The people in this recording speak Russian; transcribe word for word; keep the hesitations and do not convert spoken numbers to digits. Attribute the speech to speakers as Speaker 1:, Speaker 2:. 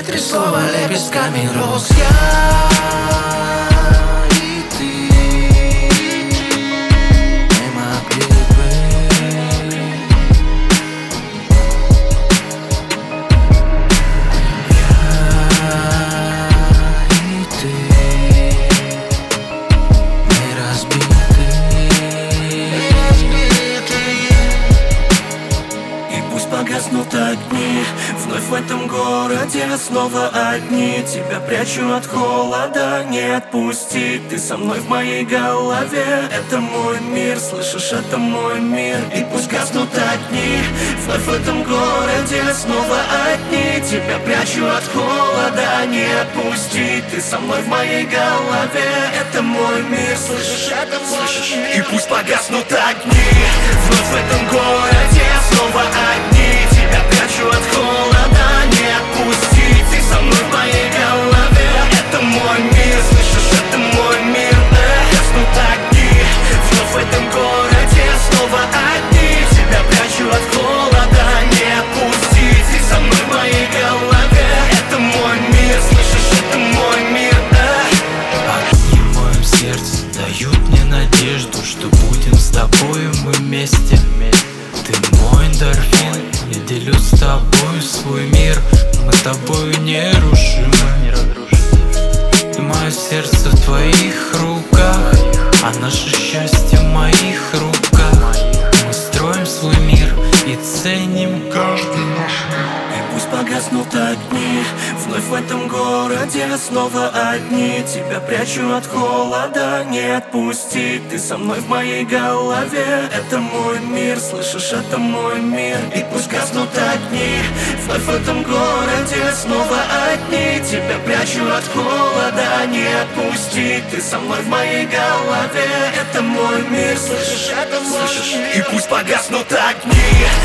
Speaker 1: Три слова лепестками роз. Я и ты не могли быть. Я и ты не разбиты.
Speaker 2: И пусть погаснут огни, вновь в этом городе снова одни. Тебя прячу от холода, не отпусти. Ты со мной в моей голове, это мой мир, слышишь, это мой мир. И пусть гаснут огни, вновь в этом городе снова одни. Тебя прячу от холода, не отпусти. Ты со мной в моей голове, это мой мир, слышишь, это мой мир. И пусть погаснут огни, вновь в этом городе снова одни. Тебя прячу от холода, не отпусти. Ты со мной в моей голове, это мой мир, слышишь, это мой мир. Гаснут огни, вновь в этом городе снова одни. Тебя прячу от холода, не отпусти. Ты со мной в моей голове, это мой мир, слышишь, это мой мир.
Speaker 1: Огни в моем сердце дают мне надежду, что будем с тобою мы вместе. Ты мой эндорфин, я делю с тобой свой мир. Мы с тобою нерушимы. И мое сердце в твоих руках, а наше счастье в моих руках. Мы строим свой мир и ценим каждый наш миг.
Speaker 2: И пусть погаснут огни, вновь в этом городе снова одни. Тебя прячу от холода, не отпусти. Ты со мной в моей голове, это мой мир, слышишь, это мой мир. И пусть гаснут огни, вновь в этом городе снова одни. Тебя прячу от холода, не отпусти. Ты со мной в моей голове, это мой мир, слышишь, это мой мир. И пусть погаснут огни,